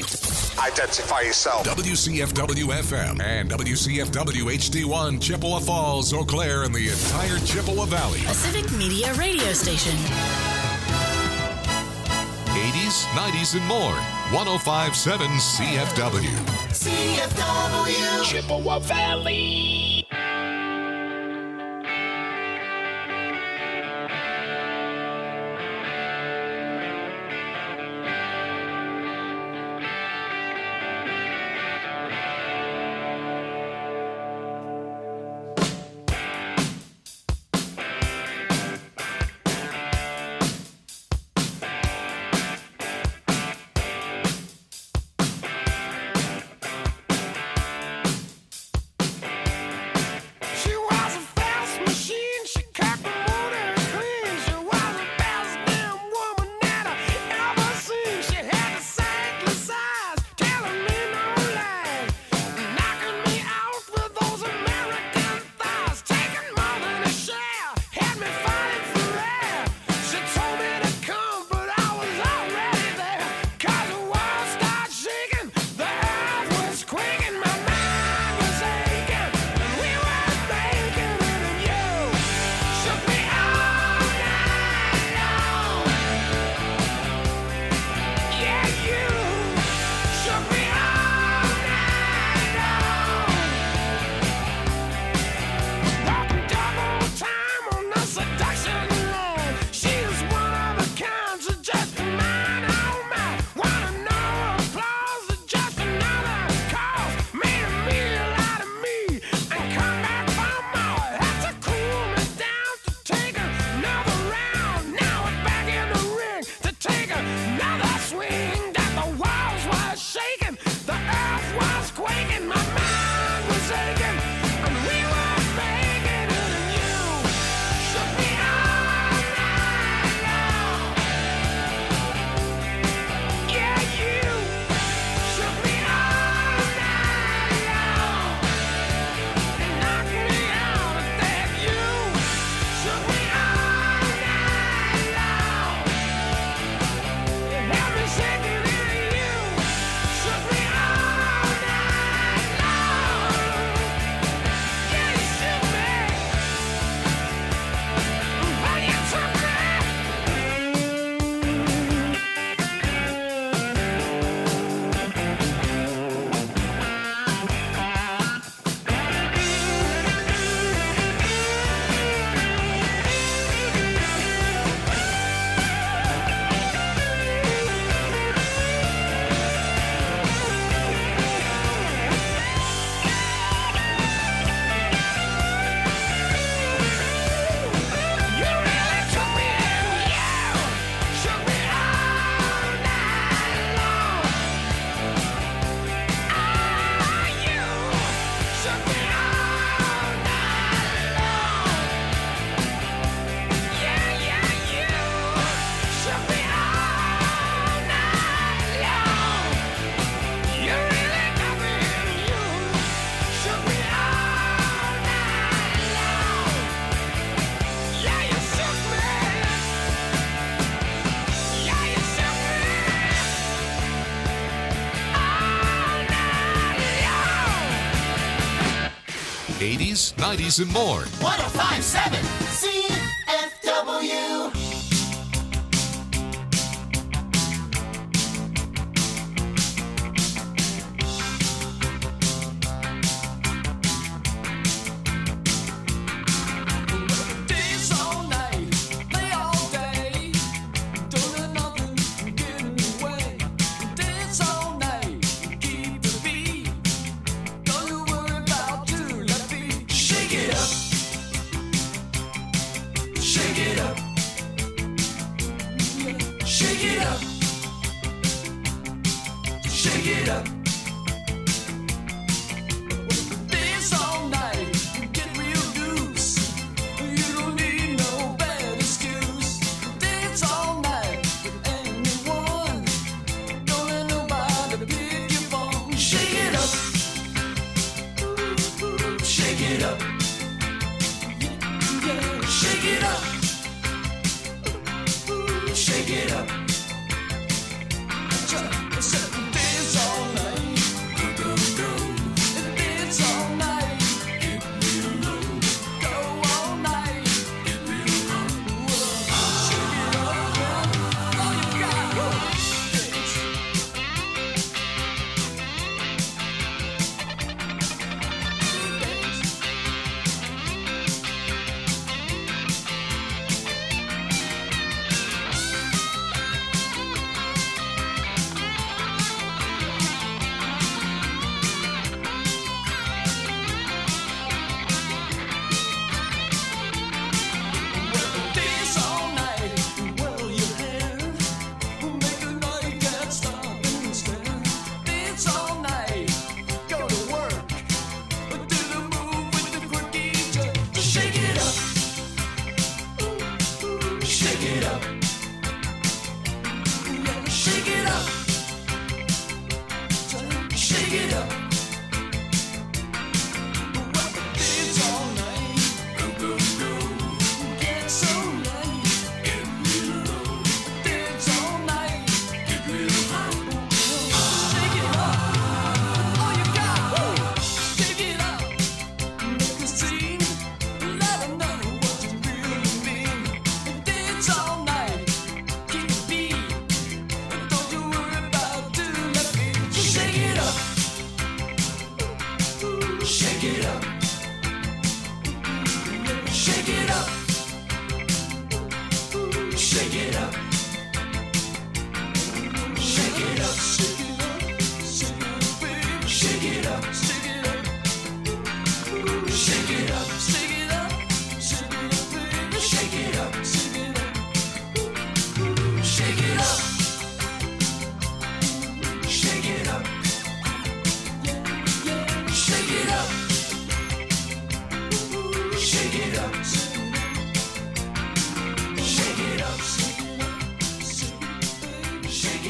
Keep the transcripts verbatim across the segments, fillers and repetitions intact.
Identify yourself. W C F W F M and W C F W H D one, Chippewa Falls, Eau Claire, and the entire Chippewa Valley. A Civic Media radio station. eighties, nineties, and more. one oh five point seven C F W. C F W. Chippewa Valley. eighties, nineties, and more. one oh five point seven C F W. Shake it up. Dance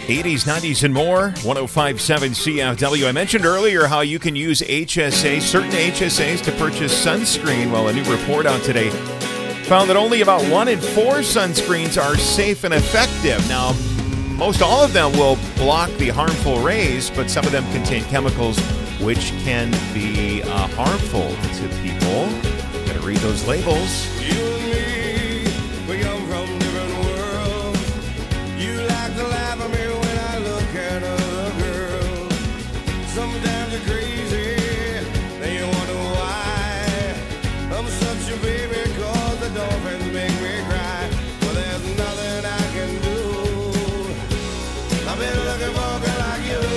eighties, nineties, and more. one oh five point seven C F W. I mentioned earlier how you can use H S A, certain H S As, to purchase sunscreen. Well, a new report out today found that only about one in four sunscreens are safe and effective. Now, most all of them will block the harmful rays, but some of them contain chemicals which can be uh, harmful to people. Gotta read those labels. You and me, we come from different worlds. You like to laugh at me when I look at other girls. Sometimes you're crazy, then you wonder why. I'm such a baby, cause the dolphins make me cry. Well, there's nothing I can do. I've been looking for a girl like you.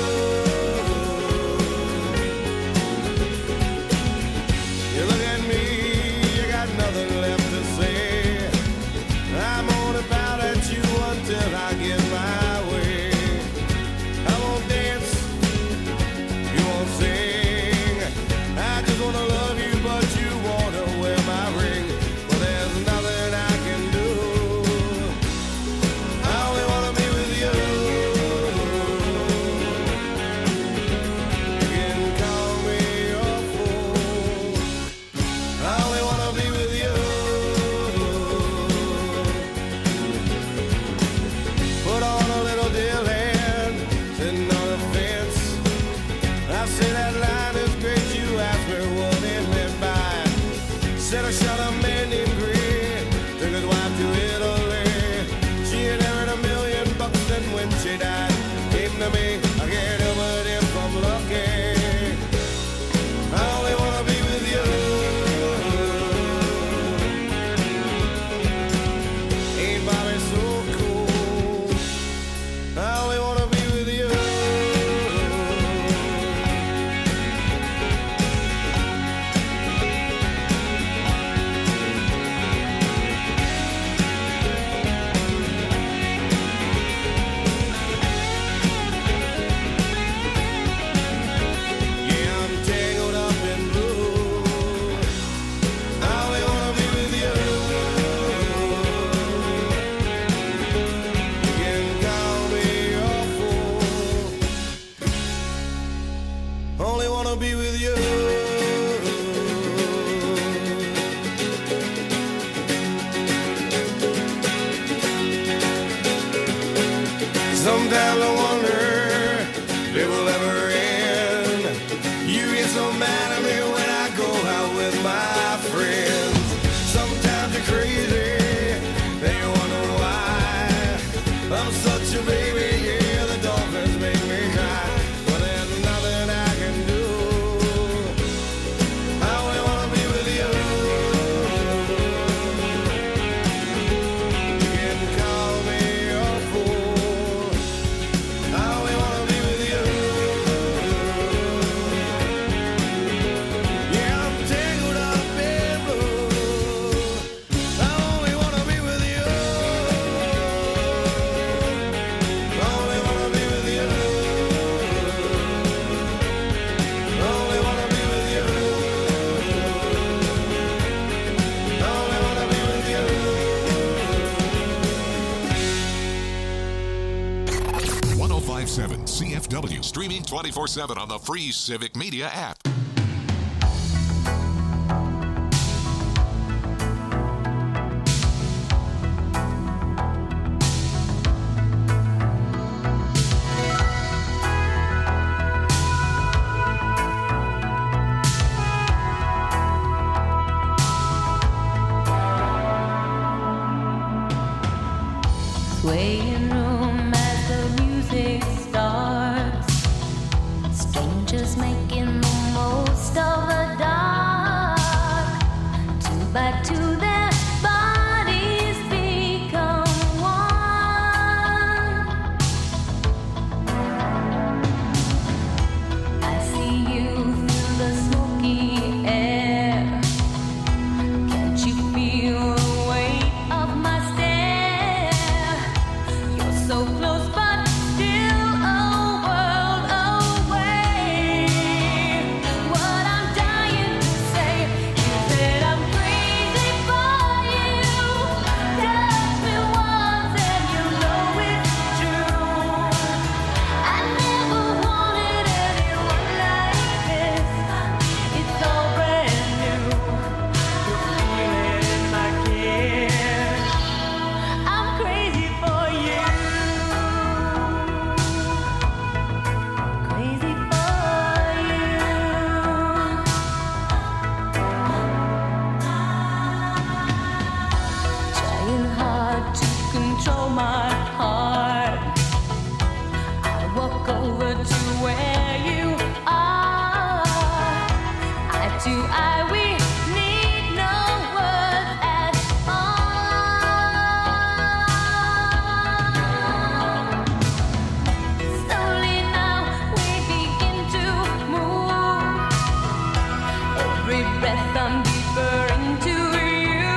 You look at me, you got nothing left to say. I'm only proud at you until I get my way. I won't dance, you won't sing. I just wanna love you, but you wanna wear my ring. Well, there's nothing I can do. I only wanna be with you. You can call me your fool. I only wanna be with you. Put on a little deal hand, sitting on a fence. I say that line is great, you asked me what it meant by. Said I shot a man named Green, took his wife to Italy. She inherited a million bucks, and when she died, came to me. I can't help it if I'm lucky. I only wanna be with you. Ain't Bobby so cool? I only wanna be with you. Yeah, I'm tangled up in blue. I only wanna be with you. You can call me your fool. Only wanna be with you. Sometimes I wonder if it will ever end. You get so mad at me when I go out with my friends. Sometimes you're crazy, then you wonder why. I'm such a baby, yeah, the dolphins make me cry. But there's nothing I can do. I only wanna be with you. You can call me your fool. I only wanna be with you. Yeah, I'm tangled up in blue. I only wanna be with you. I only wanna be with you. I only wanna be with you. I only wanna be with you. one oh five point seven C F W. Streaming twenty-four seven on the free Civic Media app. Swaying room as the music starts. Strangers making the most of the dark. Two by two, their bodies become one. I see you through the smoky air. Can't you feel the weight of my stare? so my heart. I walk over to where you are. I do, I we need no words at all. Slowly now we begin to move. Every breath I'm deeper into you.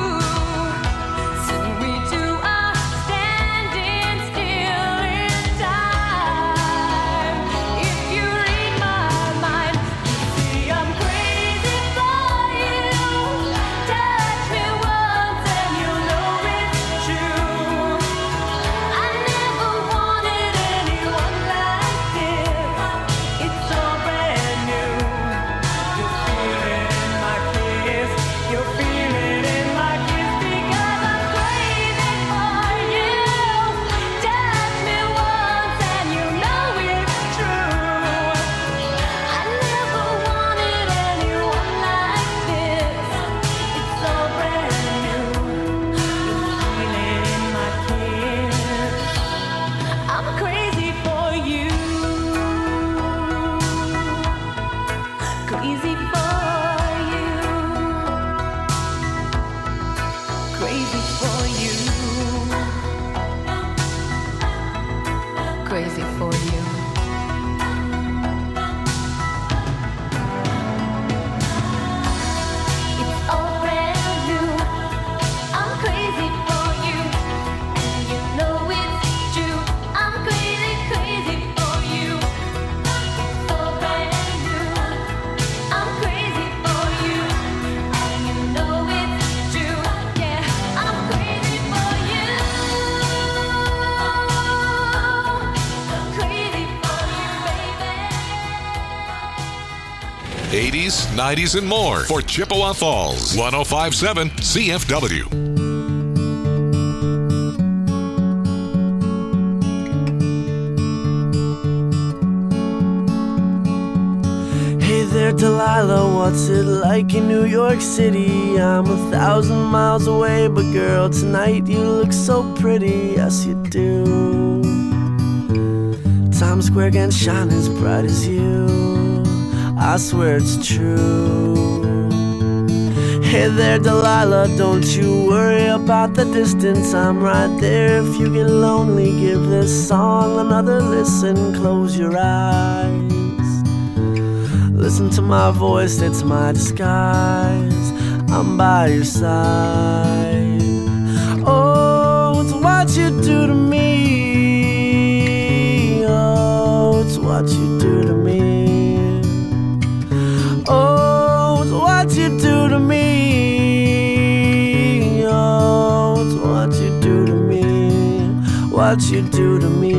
Soon we two are standing still in time. If you read my mind, you see I'm crazy for you. Touch me once and you'll know it's true. I never wanted anyone like this. It's so brand new. You feel it in my kiss. You feel it in my kiss because I'm crazy for you. Touch me once and you know it's true. I never wanted anyone like this. It's so brand new. You feel it in my kiss. I'm crazy for you. Crazy for you. Crazy for you. Crazy for you. It's all brand new. I'm crazy for you, and you know it's true. I'm crazy, crazy for you. It's all brand new. I'm crazy for you, and you know it's true. Yeah, I'm crazy for you. Crazy for you, baby. eighties, nineties, and more for Chippewa Falls. one oh five point seven C F W. Hey there, Delilah, what's it like in New York City? I'm a thousand miles away, but girl, tonight you look so pretty, yes you do. Times Square can shine as bright as you, I swear it's true. Hey there, Delilah, don't you worry about the distance, I'm right there. If you get lonely, give this song another listen, close your eyes. Listen to my voice, it's my disguise. I'm by your side. Oh, it's what you do to me. Oh, it's what you do to me. Oh, it's what you do to me. Oh, it's what you do to me. What you do to me.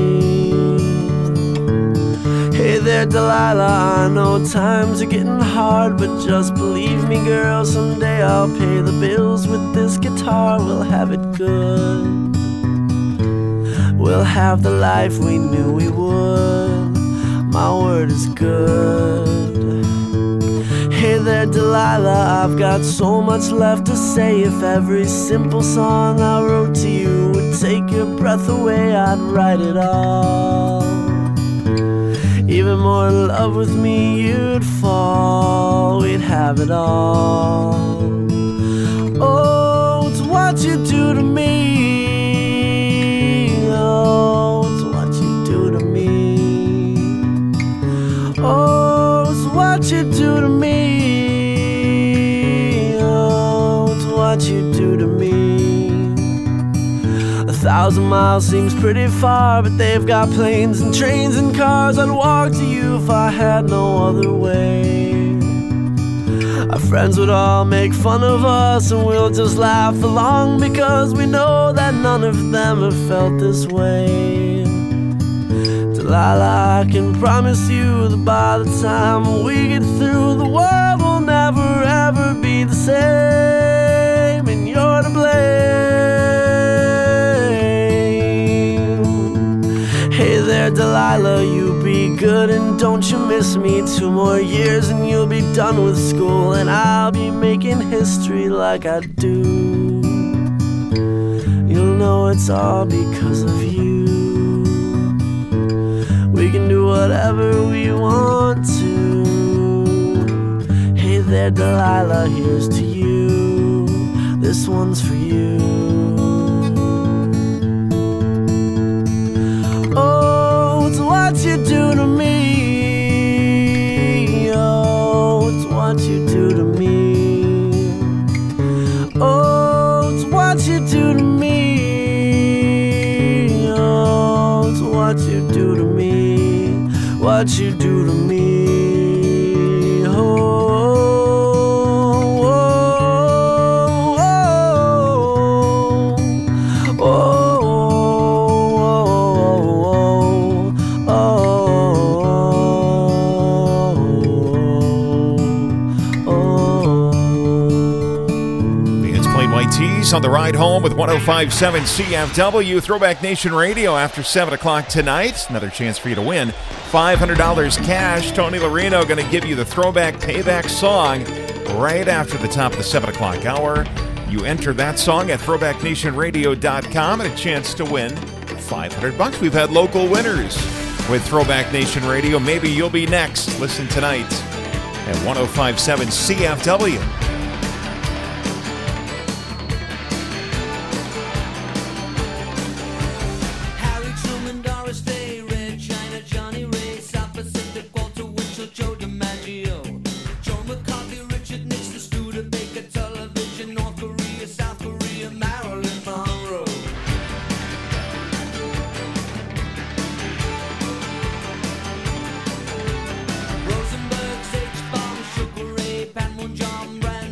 Hey there, Delilah, I know times are getting hard, but just believe me, girl, someday I'll pay the bills with this guitar. We'll have it good. We'll have the life we knew we would. My word is good. Hey there, Delilah, I've got so much left to say. If every simple song I wrote to you would take your breath away, I'd write it all. Even more in love with me, you'd fall. We'd have it all. Oh, it's what you do to me. Oh, it's what you do to me. Oh, it's what you do to me. Oh, it's what you do to me. A thousand miles seems pretty far, but they've got planes and trains and cars. I'd walk to you if I had no other way. Our friends would all make fun of us, and we'll just laugh along, because we know that none of them have felt this way. Delilah, I can promise you that by the time we get through, the world will never ever be the same, and you're to blame. Hey there, Delilah, you be good and don't you miss me. Two more years and you'll be done with school, and I'll be making history like I do. You'll know it's all because of you. We can do whatever we want to. Hey there, Delilah, here's to you. This one's for you. Oh, it's what you do to me. Oh, it's what you do to me. Oh, it's what you do to me. Oh, it's what you do to me. What you do to me. Oh, oh, oh, oh, oh, oh. It's Plain White Tees on the ride home with one oh five point seven C F W. Throwback Nation Radio after seven o'clock tonight. Another chance for you to win five hundred dollars cash. Tony Larino going to give you the Throwback Payback song right after the top of the seven o'clock hour. You enter that song at throwback nation radio dot com and a chance to win five hundred bucks. We've had local winners with Throwback Nation Radio. Maybe you'll be next. Listen tonight at one oh five point seven C F W. Harry Truman, Doris Day, Red China, Johnny Ray, South Pacific, Walter Winchell, Joe DiMaggio, Joe McCarthy, Richard Nixon, Studebaker, Television, North Korea, South Korea, Marilyn Monroe. Rosenberg, H-Bomb, Sugar Ray, Panmunjom, Rand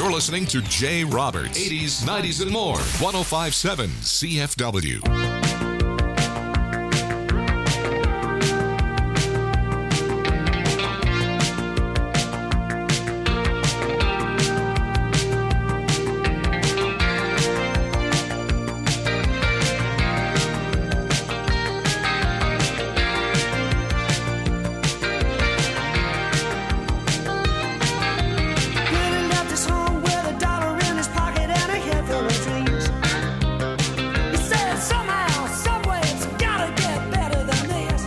You're listening to Jay Roberts, eighties, nineties, and more. one oh five point seven C F W. Billy left his home with a dollar in his pocket and a head full of dreams. He said somehow, someway, it's gotta get better than this.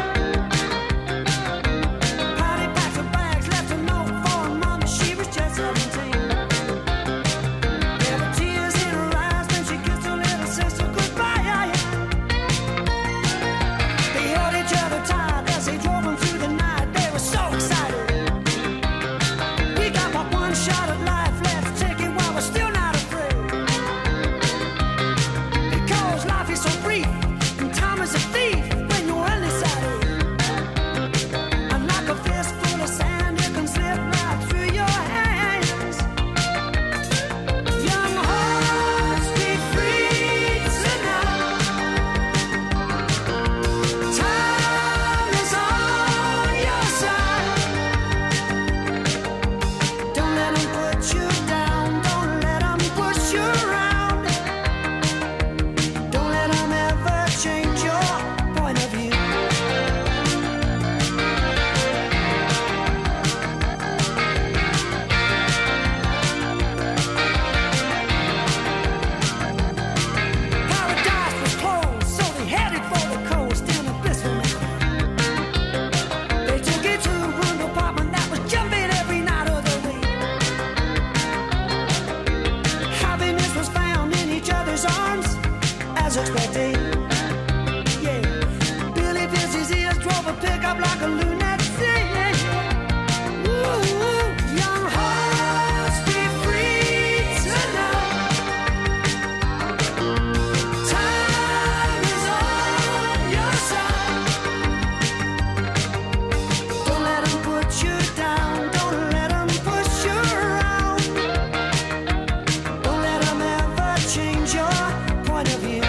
Patty packed her bags, left a note for her mama, she was just seventeen. There were tears in her eyes when she kissed her little sister goodbye. They held each other tight as they drove them through the night. They were so excited. We got but one shot at life, let's take it while we're still not afraid. Because life is so brief, and time is a thief when you're undecided. And like a fistful of sand, it can slip right through your hands. Young hearts, be free tonight. Time is on your side. Don't let 'em put you down. Don't let 'em push you around. Don't let 'em ever change your point of view. Paradise was closed, so they headed for the coast in a blissful night. They took it to a room apartment that was jumping every night of the week. Happiness was found in each other's arms, as expected. Yeah, Billy pierced his ears, drove a pickup like a lunatic. Ooh, young hearts, be free tonight. Time is on your side. Don't let 'em put you down. Don't let 'em push you around. Don't let 'em ever change your point of view.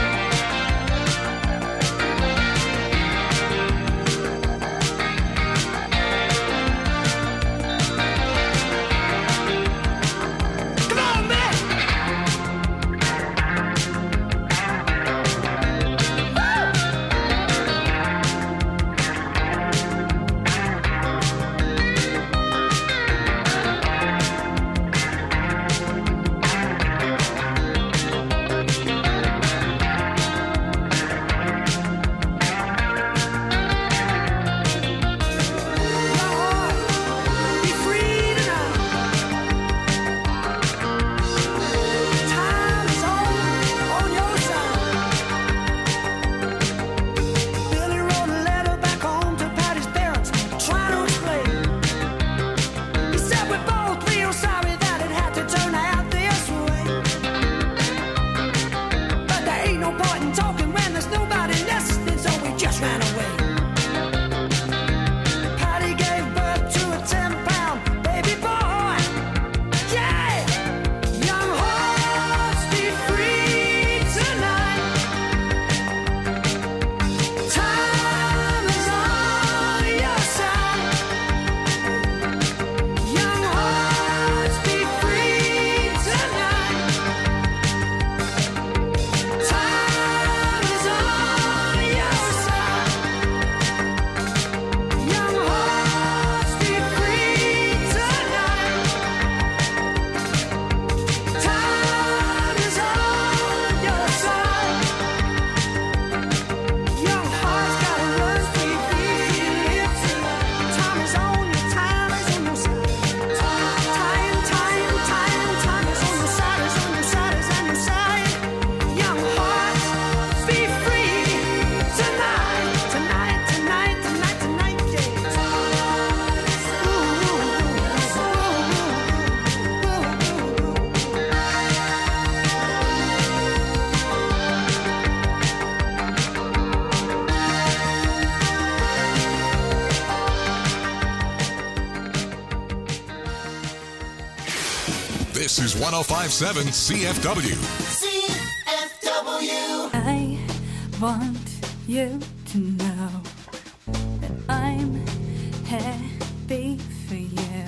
This is one oh five point seven C F W. C F W. I want you to know that I'm happy for you.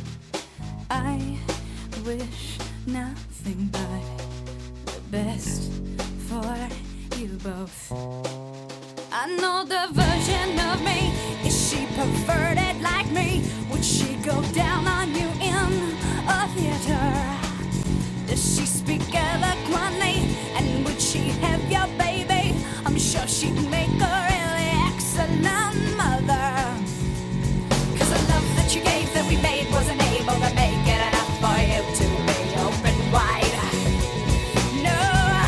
I wish nothing but the best for you both. I know the version of me. Is she perverted like me? Would she go down on you in a theater? Does she speak eloquently? And would she have your baby? I'm sure she'd make a really excellent mother. Cause the love that you gave that we made wasn't able to make it enough for you to be open wide. No.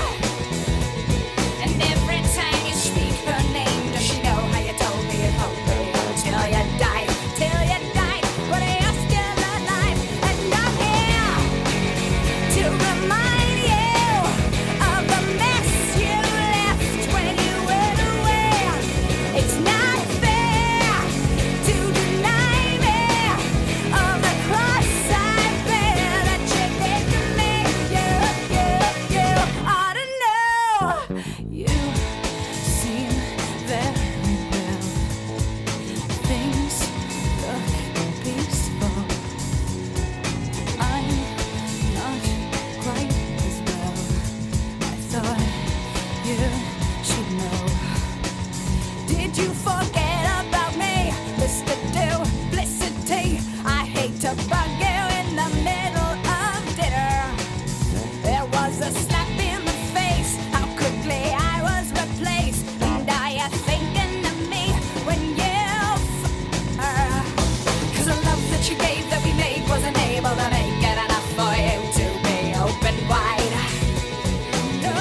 And every time you speak her name, does she know how you told me it won't be until you died? Till you died, but you're still alive. And I'm here to remind you of the mess you left when you went away. It's not fair to deny me of the cross I bear that you did to me. You, you, you ought to know. You seem very well. Things look peaceful. I'm not quite as well. I thought you should know. Did you forget about me, Mister Duplicity? I hate to bug you in the middle of dinner. There was a slap in the face. How quickly I was replaced. And are you thinking of me when you f- her? Cause the love that you gave that we made wasn't able to make it enough for you to be open wide. No.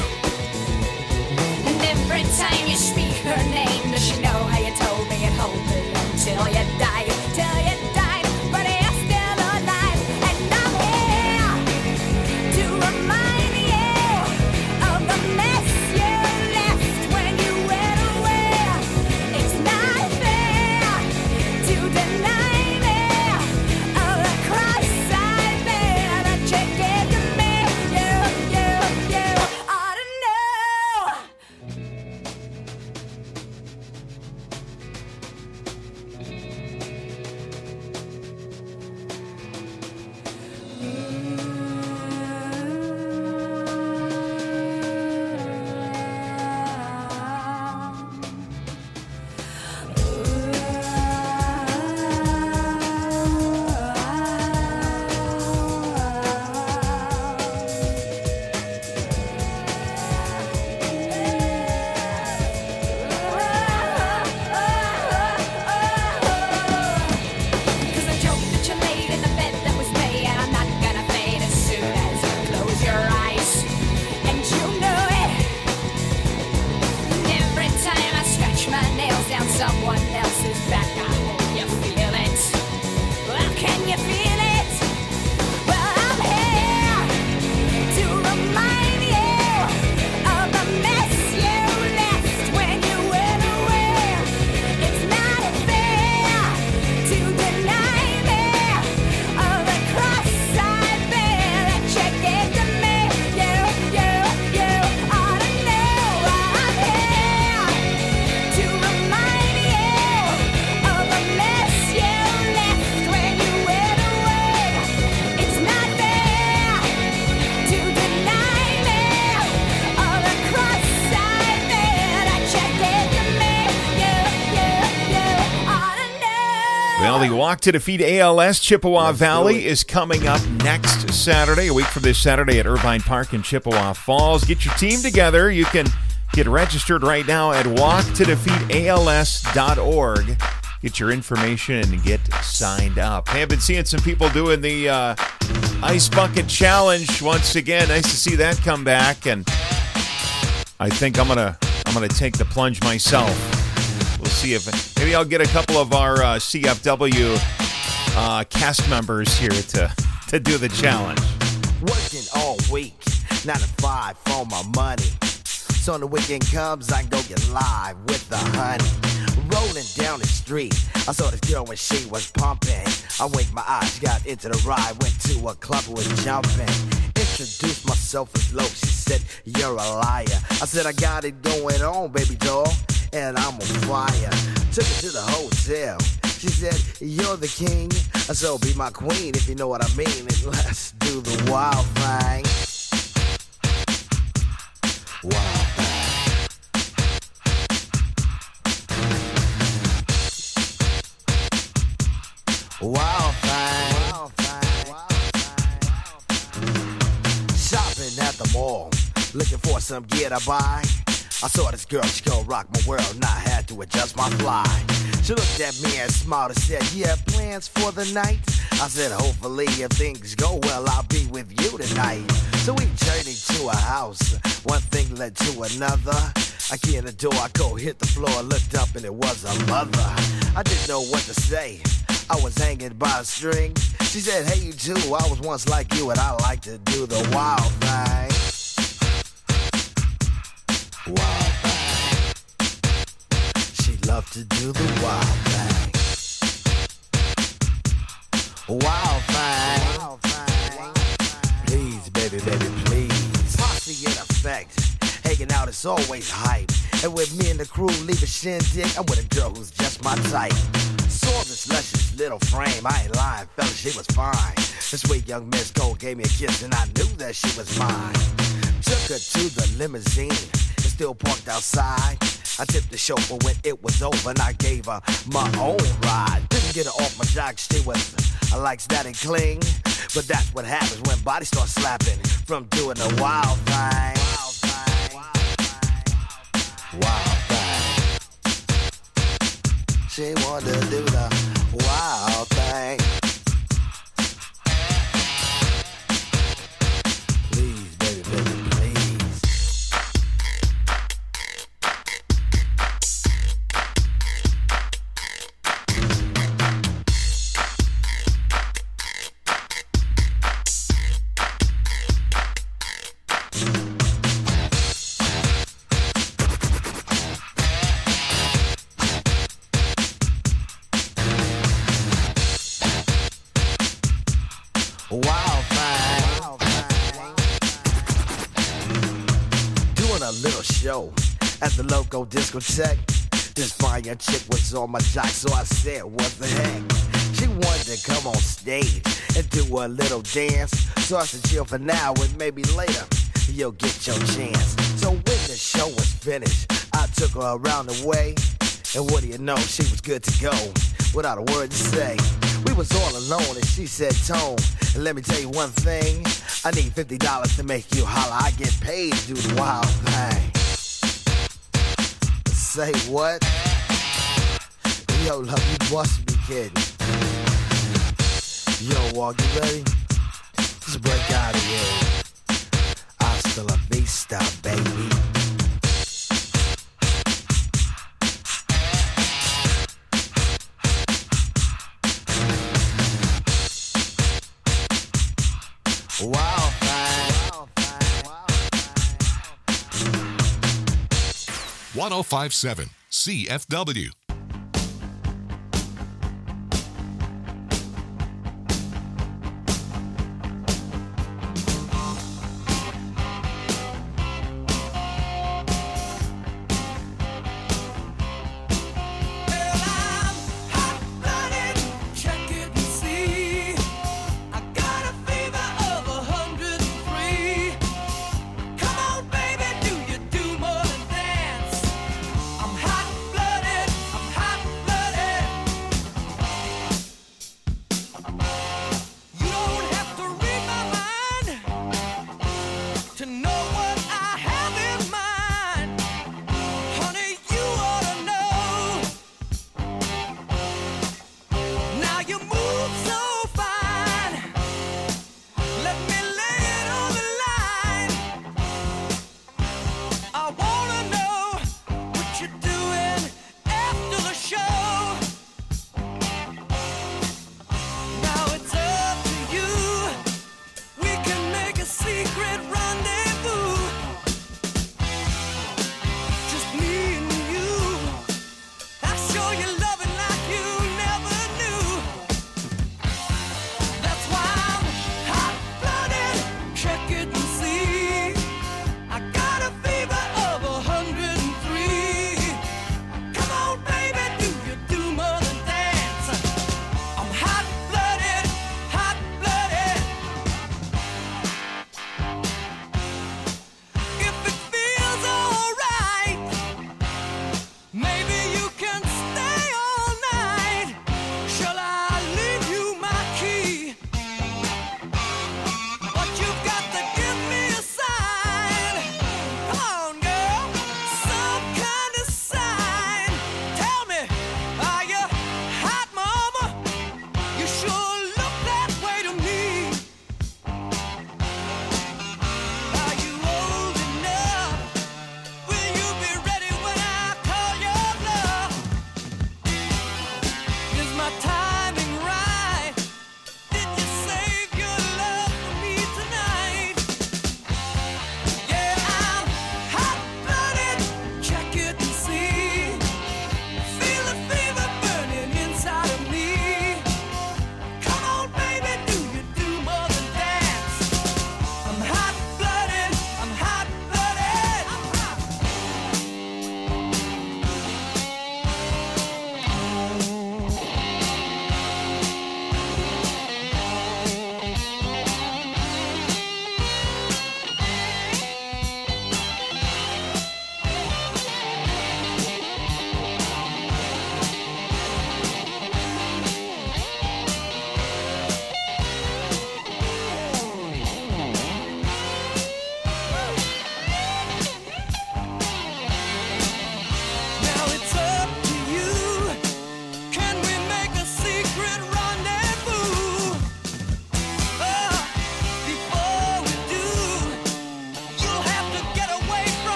And every time you speak her name, does she know how you told me it won't be until you died? Till you died, but you're still alive. And I'm here to remind you of the mess you left when you went away. It's not fair to deny me of the cross I bear that you gave to me. You, you, you ought to know. Cause the joke that you laid in the bed that was me, and I'm not gonna fade as soon as you close your eyes. And you know it. And every time I scratch my nails down someone else's back, I hope you feel it. Well, can you feel it? Well, I'm here to remind you of the mess you left when you went away. It's not fair to deny me of the cross I bear that you gave to me. You, you, you ought to know. I'm here to remind you of the mess you left when you went away. It's not fair to deny me of the cross I bear that you gave to me. You, you, you ought to know. Well, the Walk to Defeat A L S Chippewa Valley is coming up next Saturday, a week from this Saturday at Irvine Park in Chippewa Falls. Get your team together. You can get registered right now at walk to defeat A L S dot org. Get your information and get signed up. Hey, I've been seeing some people doing the uh, Ice Bucket Challenge once again. Nice to see that come back, and I think I'm gonna I'm gonna take the plunge myself. We'll see if maybe I'll get a couple of our uh, C F W uh, cast members here to to do the challenge. Working all week, nine to five for my money. So when the weekend comes, I go get live with the honey. Rolling Rolling down the street, I saw this girl when she was pumping. I winked my eyes, got into the ride, went to a club and was jumping. Introduced myself as low, she said, you're a liar. I said, I got it going on, baby doll, and I'm on fire. Took her to the hotel, she said, you're the king, so be my queen if you know what I mean, and let's do the wild thing. Wild thing. Wild thing. Wild thing. Shopping at the mall, looking for some gear to buy. I saw this girl, she gon' rock my world, and I had to adjust my fly. She looked at me and smiled and said, you have plans for the night? I said, hopefully if things go well, I'll be with you tonight. So we journeyed to a house, one thing led to another. I key in the door, I go hit the floor, looked up and it was a mother. I didn't know what to say, I was hanging by a string. She said, hey you too, I was once like you and I like to do the wild thing. Wild thing. She loved to do the wild thing. Wild thing. Wild thing. Please, baby, baby, please. Posse in effect. Hanging out is always hype. And with me and the crew leave a shindig, I'm with a girl who's just my type. Saw this luscious little frame, I ain't lying, fella, she was fine. This sweet young Miss Gold gave me a kiss and I knew that she was mine. Took her to the limousine, it's still parked outside. I tipped the chauffeur when it was over and I gave her my own ride. Didn't get her off my jock, she was, I like that and cling. But that's what happens when bodies start slapping from doing the wild thing. Wild thing. Wild thing. She wanted to do the wild thing. Please, baby, baby, please. Wild thing. Doing a little show at the local discotheque. This fine young chick was on my jock, so I said, what the heck? She wanted to come on stage and do a little dance. So I said, chill for now and maybe later you'll get your chance. So when the show was finished, I took her around the way. And what do you know, she was good to go without a word to say. We was all alone and she said, Tone, and let me tell you one thing, I need fifty dollars to make you holler. I get paid to do the wild thing. Say what? Yo, love, you must be kidding. Yo, Walk, you ready? Just break out of here. Hasta la vista, baby. Wild thing. one oh five point seven C F W. Come on, baby, do you do more than dance? I'm hot-blooded, I'm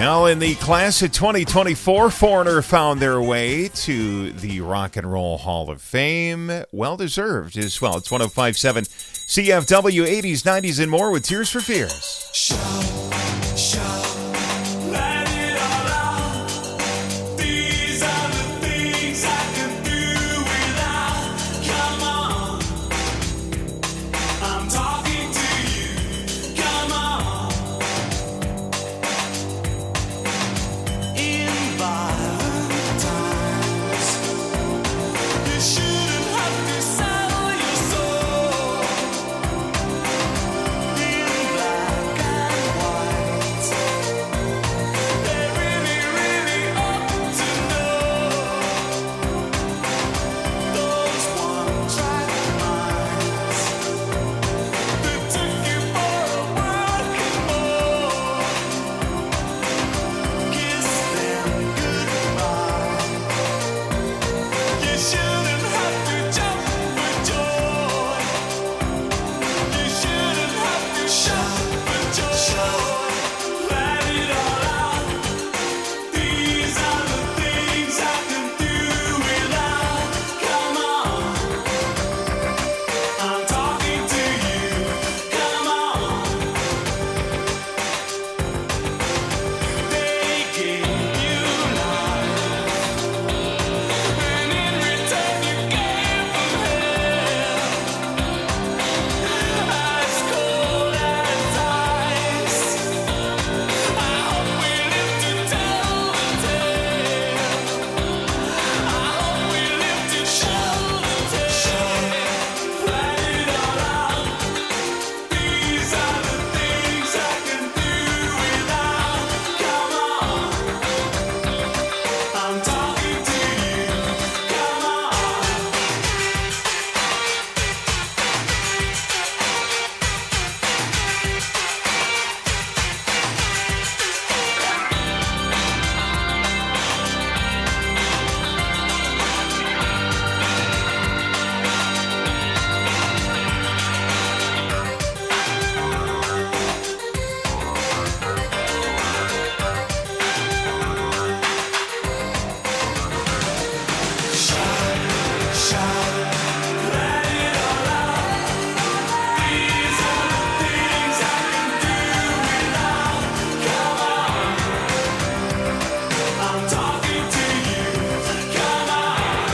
Now, in the class of twenty twenty-four, Foreigner found their way to the Rock and Roll Hall of Fame. Well-deserved as well. It's one oh five point seven C F W, eighties, nineties, and more with Tears for Fears. Shout, shout, let it all out. These are the things I can do without. Come on, I'm talking to you. Come on. In violent times, you shouldn't have to sell your soul. In black and white, they really, really ought to know. Those one-track minds that took you for a working boy. Kiss them goodbye. You shouldn't have to jump for joy. You shouldn't have to shout for joy. Let it all out. These are the things I can do without. Come on, I'm talking to you. Come on. They gave you life, and in return you gave them hell. As cold as ice. I hope we live to tell the tale. I hope we live to show the tale. Let it all out. These are the things I can do without. Come on, I'm talking to you. Come on. Shout, shout, let it all out. These are the things I can do without. Come on, I'm talking to you. Come on.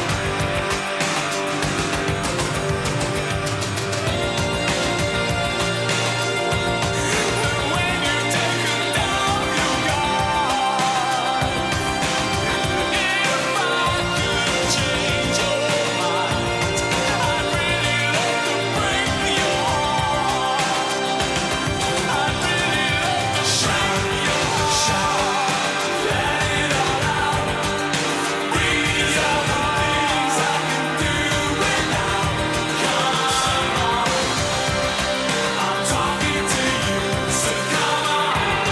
When you're taken down your guard, if I could change your mind, I'd really love to break your heart. I'd really love to shout your shout. Let it all out. These are the things I can do without. Come on, I'm talking to you, so come on.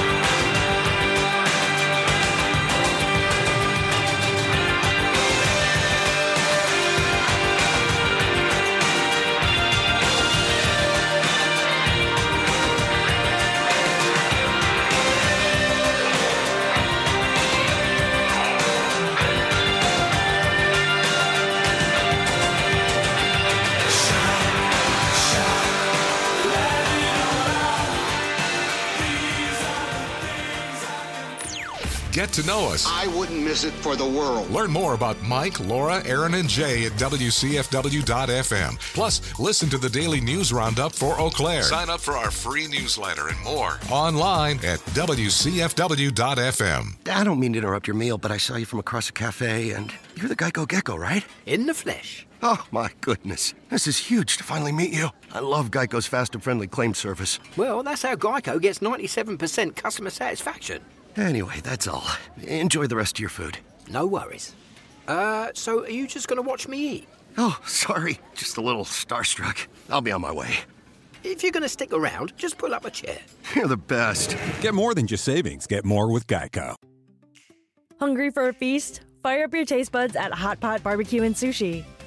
Get to know us. I wouldn't miss it for the world. Learn more about Mike, Laura, Aaron, and Jay at W C F W dot F M. Plus, listen to the daily news roundup for Eau Claire. Sign up for our free newsletter and more online at W C F W dot F M. I don't mean to interrupt your meal, but I saw you from across a cafe, and you're the Geico Gecko, right? In the flesh. Oh, my goodness. This is huge to finally meet you. I love Geico's fast and friendly claim service. Well, that's how Geico gets ninety-seven percent customer satisfaction. Anyway, that's all. Enjoy the rest of your food. No worries. Uh, so are you just going to watch me eat? Oh, sorry. Just a little starstruck. I'll be on my way. If you're going to stick around, just pull up a chair. You're the best. Get more than just savings. Get more with Geico. Hungry for a feast? Fire up your taste buds at Hot Pot Barbecue and Sushi.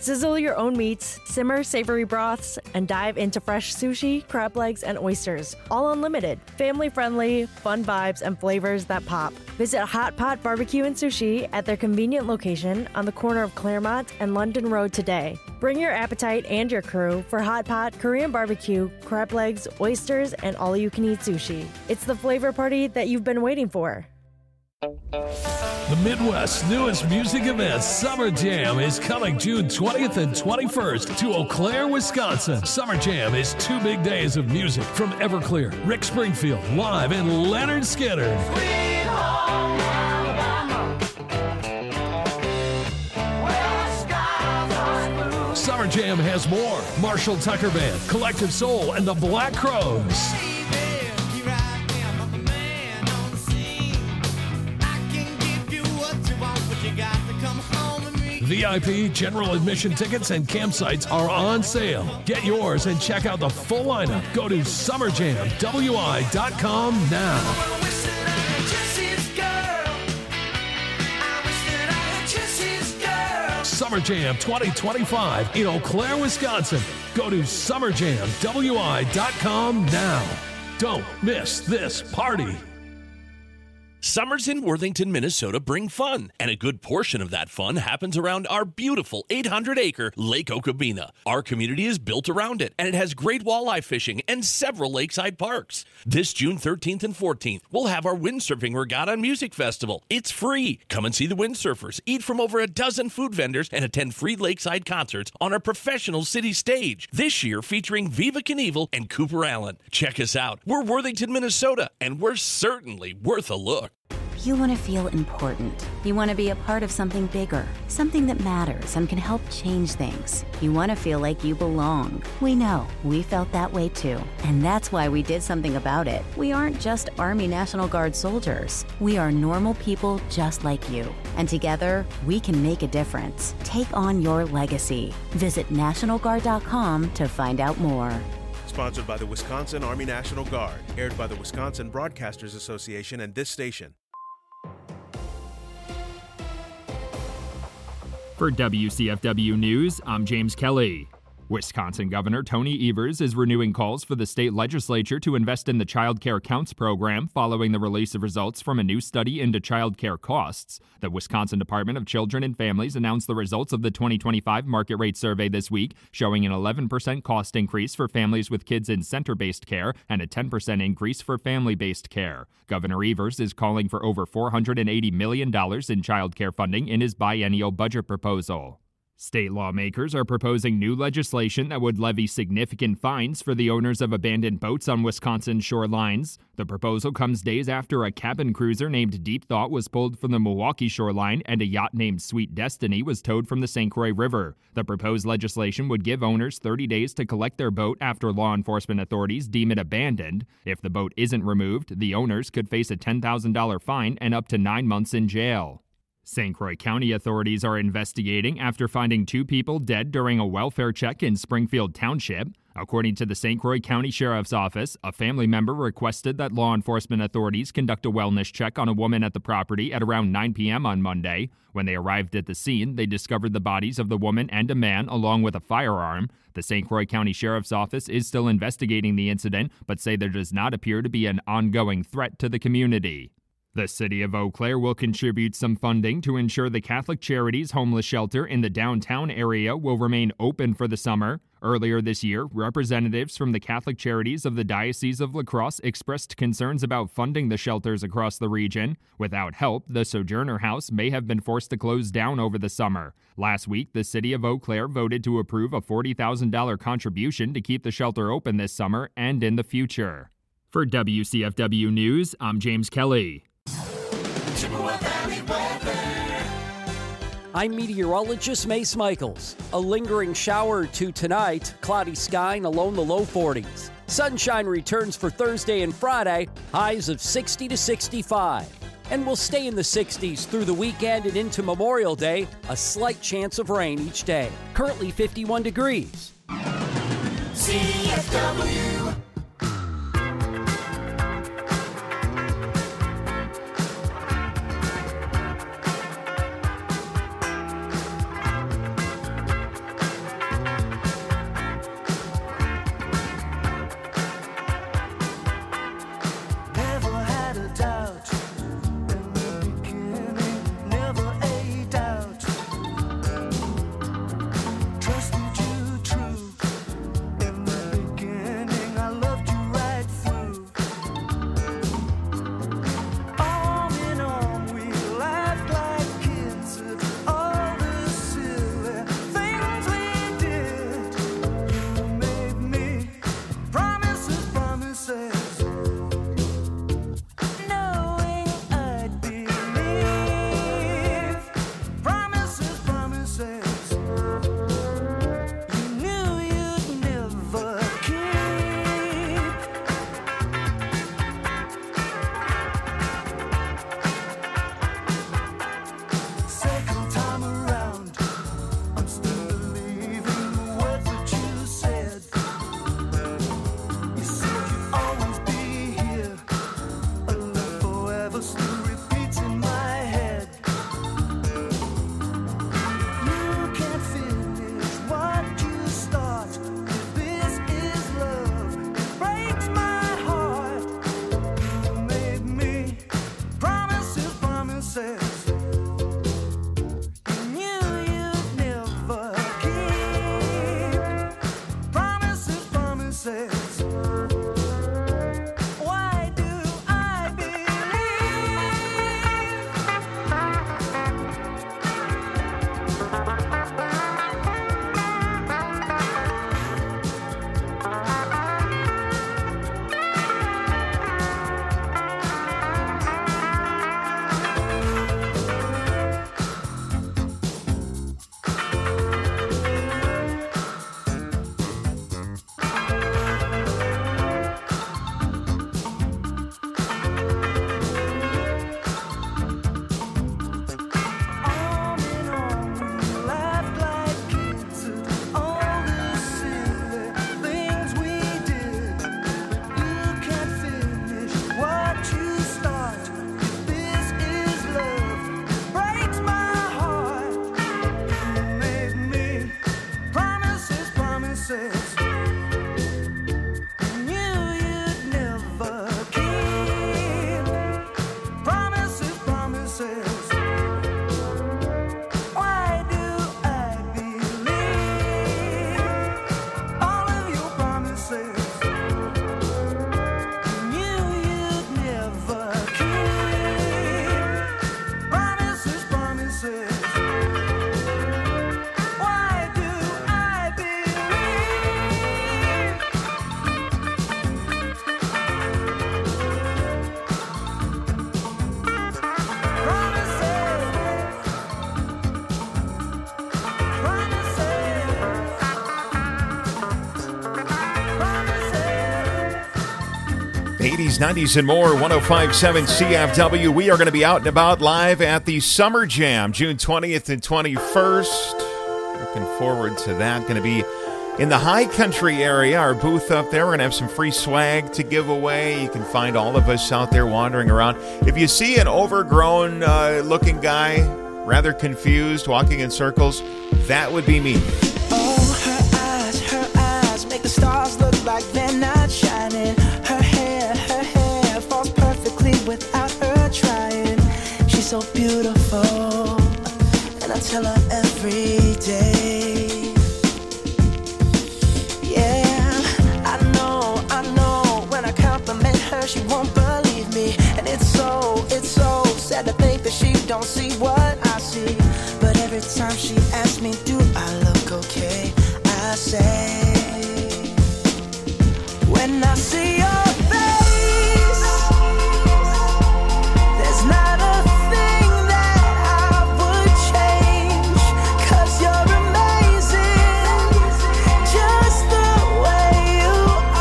Sizzle your own meats, simmer savory broths, and dive into fresh sushi, crab legs, and oysters. All unlimited. Family-friendly, fun vibes, and flavors that pop. Visit Hot Pot Barbecue and Sushi at their convenient location on the corner of Claremont and London Road today. Bring your appetite and your crew for Hot Pot, Korean barbecue, crab legs, oysters, and all-you-can-eat sushi. It's the flavor party that you've been waiting for. The Midwest's newest music event, Summer Jam, is coming June twentieth and twenty-first to Eau Claire, Wisconsin. Summer Jam is two big days of music from Everclear, Rick Springfield, live, and Leonard Skinner. Sweet home Alabama, where the skies are blue. Summer Jam has more. Marshall Tucker Band, Collective Soul, and the Black Crowes. V I P, general admission tickets, and campsites are on sale. Get yours and check out the full lineup. Go to summer jam w i dot com now. Summer Jam twenty twenty-five in Eau Claire, Wisconsin. Go to summer jam w i dot com now. Don't miss this party. Summers in Worthington, Minnesota bring fun, and a good portion of that fun happens around our beautiful eight hundred acre Lake Okabena. Our community is built around it, and it has great walleye fishing and several lakeside parks. This June thirteenth and fourteenth, we'll have our Windsurfing Regatta and Music Festival. It's free. Come and see the windsurfers, eat from over a dozen food vendors, and attend free lakeside concerts on our professional city stage. This year featuring Viva Knievel and Cooper Allen. Check us out. We're Worthington, Minnesota, and we're certainly worth a look. You want to feel important. You want to be a part of something bigger, something that matters and can help change things. You want to feel like you belong. We know. We felt that way too. And that's why we did something about it. We aren't just Army National Guard soldiers. We are normal people just like you. And together, we can make a difference. Take on your legacy. Visit national guard dot com to find out more. Sponsored by the Wisconsin Army National Guard. Aired by the Wisconsin Broadcasters Association and this station. For W C F W News, I'm James Kelly. Wisconsin Governor Tony Evers is renewing calls for the state legislature to invest in the Child Care Counts program following the release of results from a new study into child care costs. The Wisconsin Department of Children and Families announced the results of the twenty twenty-five market rate survey this week, showing an eleven percent cost increase for families with kids in center-based care and a ten percent increase for family-based care. Governor Evers is calling for over four hundred eighty million dollars in child care funding in his biennial budget proposal. State lawmakers are proposing new legislation that would levy significant fines for the owners of abandoned boats on Wisconsin shorelines. The proposal comes days after a cabin cruiser named Deep Thought was pulled from the Milwaukee shoreline and a yacht named Sweet Destiny was towed from the Saint Croix River. The proposed legislation would give owners thirty days to collect their boat after law enforcement authorities deem it abandoned. If the boat isn't removed, the owners could face a ten thousand dollars fine and up to nine months in jail. Saint Croix County authorities are investigating after finding two people dead during a welfare check in Springfield Township. According to the Saint Croix County Sheriff's Office, a family member requested that law enforcement authorities conduct a wellness check on a woman at the property at around nine p.m. on Monday. When they arrived at the scene, they discovered the bodies of the woman and a man along with a firearm. The Saint Croix County Sheriff's Office is still investigating the incident, but say there does not appear to be an ongoing threat to the community. The city of Eau Claire will contribute some funding to ensure the Catholic Charities homeless shelter in the downtown area will remain open for the summer. Earlier this year, representatives from the Catholic Charities of the Diocese of La Crosse expressed concerns about funding the shelters across the region. Without help, the Sojourner House may have been forced to close down over the summer. Last week, the city of Eau Claire voted to approve a forty thousand dollars contribution to keep the shelter open this summer and in the future. For W C F W News, I'm James Kelly. Chippewa Valley weather. I'm meteorologist Mace Michaels. A lingering shower or two tonight, cloudy sky and along the low forties. Sunshine returns for Thursday and Friday, highs of sixty to sixty-five. And we'll stay in the sixties through the weekend and into Memorial Day, a slight chance of rain each day. Currently fifty-one degrees. C F W. eighties, nineties, and more. one oh five point seven C F W. We are going to be out and about live at the Summer Jam, June twentieth and twenty-first. Looking forward to that. Going to be in the High Country area, our booth up there. We're going to have some free swag to give away. You can find all of us out there wandering around. If you see an overgrown uh, looking guy, rather confused, walking in circles, that would be me. Oh, her eyes, her eyes make the stars look like they're not shining. Her hair, her hair falls perfectly without her trying. She's so beautiful, and I tell her every day. She won't believe me, and it's so, it's so sad to think that she don't see what I see. But every time she asks me, do I look okay? I say, when I see your face, there's not a thing that I would change, 'cause you're amazing, just the way you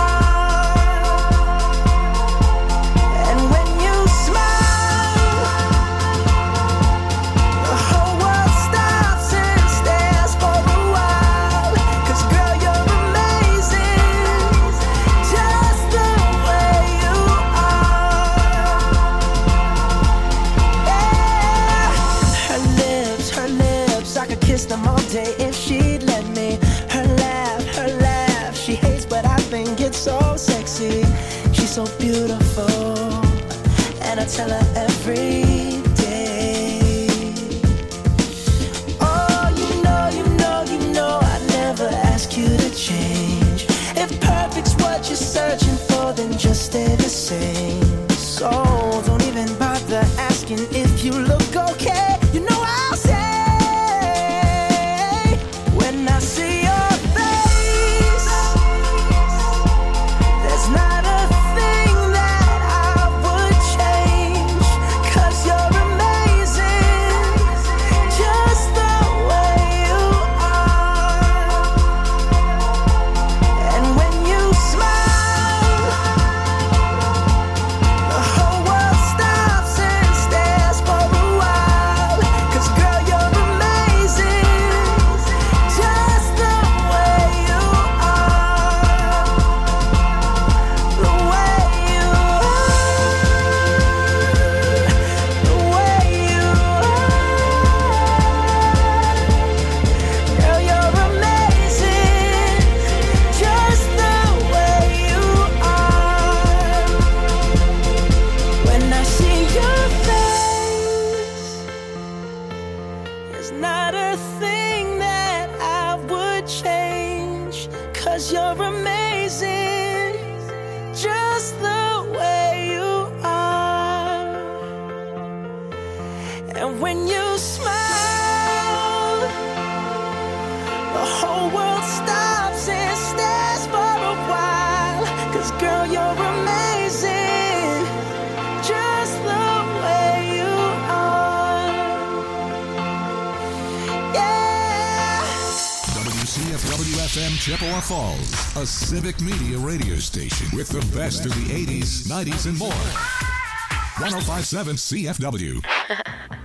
them all day if she'd let me. Her laugh, her laugh, she hates, but I think it's so sexy. She's so beautiful, and I tell her every day. Oh, you know, you know, you know, I never ask you to change. If perfect's what you're searching for, then just stay the same. So don't even bother asking if you look okay. You know I'll say, Chippewa Falls, a civic media radio station with the best of the eighties, nineties, and more. one oh five point seven C F W.